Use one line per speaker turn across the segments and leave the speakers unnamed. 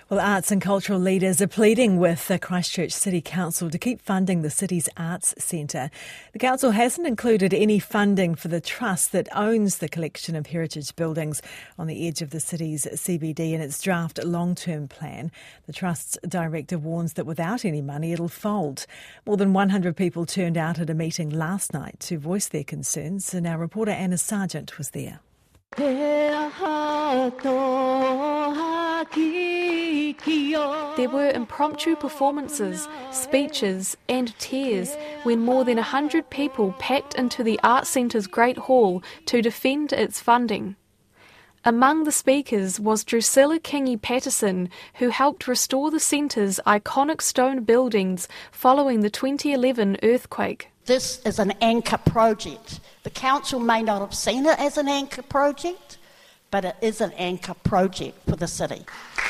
Well, arts and cultural leaders are pleading with the Christchurch City Council to keep funding the city's arts centre. The council hasn't included any funding for the trust that owns the collection of heritage buildings on the edge of the city's CBD in its draft long-term plan. The trust's director warns that without any money, it'll fold. More than 100 people turned out at a meeting last night to voice their concerns, and our reporter Anna Sargent was there.
There were impromptu performances, speeches and tears when more than 100 people packed into the Arts Centre's Great Hall to defend its funding. Among the speakers was Drusilla Kingi-Patterson, who helped restore the centre's iconic stone buildings following the 2011 earthquake.
This is an anchor project. The council may not have seen it as an anchor project, but it is an anchor project for the city.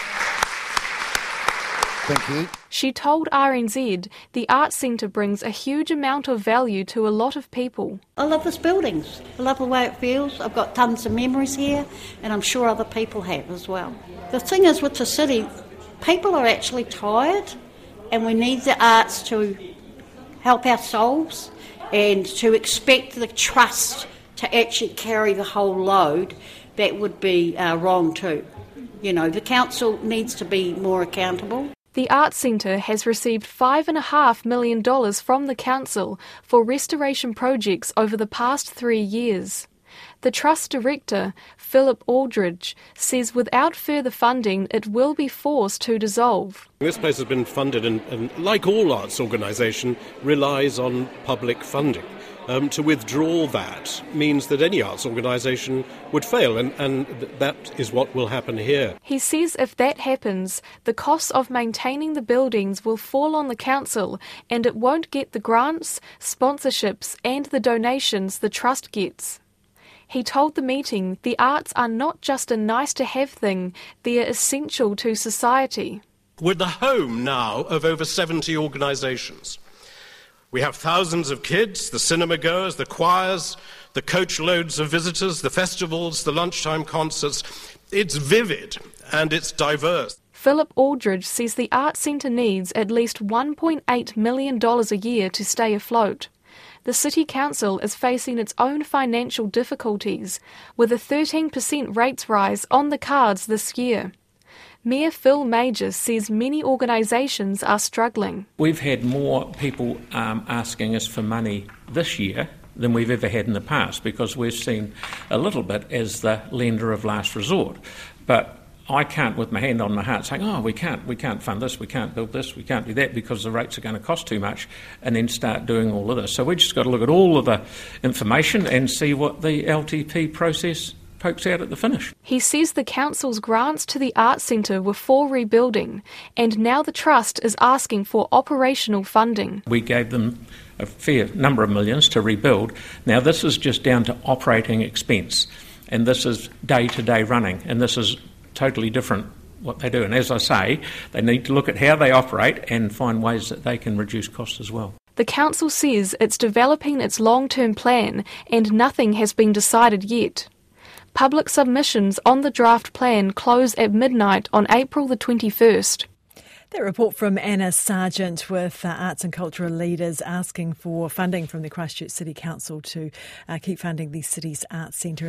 Thank you.
She told RNZ the Arts Centre brings a huge amount of value to a lot of people.
I love this building. I love the way it feels. I've got tons of memories here, and I'm sure other people have as well. The thing is with the city, people are actually tired, and we need the arts to help our souls and to expect the trust to actually carry the whole load. That would be wrong too. You know, the council needs to be more accountable.
The Arts Centre has received $5.5 million from the council for restoration projects over the past 3 years. The Trust Director, Philip Aldridge, says without further funding it will be forced to dissolve.
This place has been funded and like all arts organisation, relies on public funding. To withdraw that means that any arts organisation would fail, and that is what will happen here.
He says if that happens, the costs of maintaining the buildings will fall on the council and it won't get the grants, sponsorships and the donations the trust gets. He told the meeting the arts are not just a nice-to-have thing, they are essential to society.
We're the home now of over 70 organisations. We have thousands of kids, the cinema goers, the choirs, the coach loads of visitors, the festivals, the lunchtime concerts. It's vivid and it's diverse.
Philip Aldridge says the Arts Centre needs at least $1.8 million a year to stay afloat. The City Council is facing its own financial difficulties, with a 13% rates rise on the cards this year. Mayor Phil Major says many organisations are struggling.
We've had more people asking us for money this year than we've ever had in the past, because we're seen a little bit as the lender of last resort. But I can't, with my hand on my heart, saying, we can't fund this, we can't build this, we can't do that because the rates are going to cost too much, and then start doing all of this. So we've just got to look at all of the information and see what the LTP process pokes out at the finish.
He says the council's grants to the Arts Centre were for rebuilding, and now the Trust is asking for operational funding.
We gave them a fair number of millions to rebuild. Now this is just down to operating expense, and this is day-to-day running, and this is totally different what they do. And as I say, they need to look at how they operate and find ways that they can reduce costs as well.
The council says it's developing its long-term plan and nothing has been decided yet. Public submissions on the draft plan close at midnight on April the 21st.
That report from Anna Sargent with arts and cultural leaders asking for funding from the Christchurch City Council to keep funding the city's arts centre.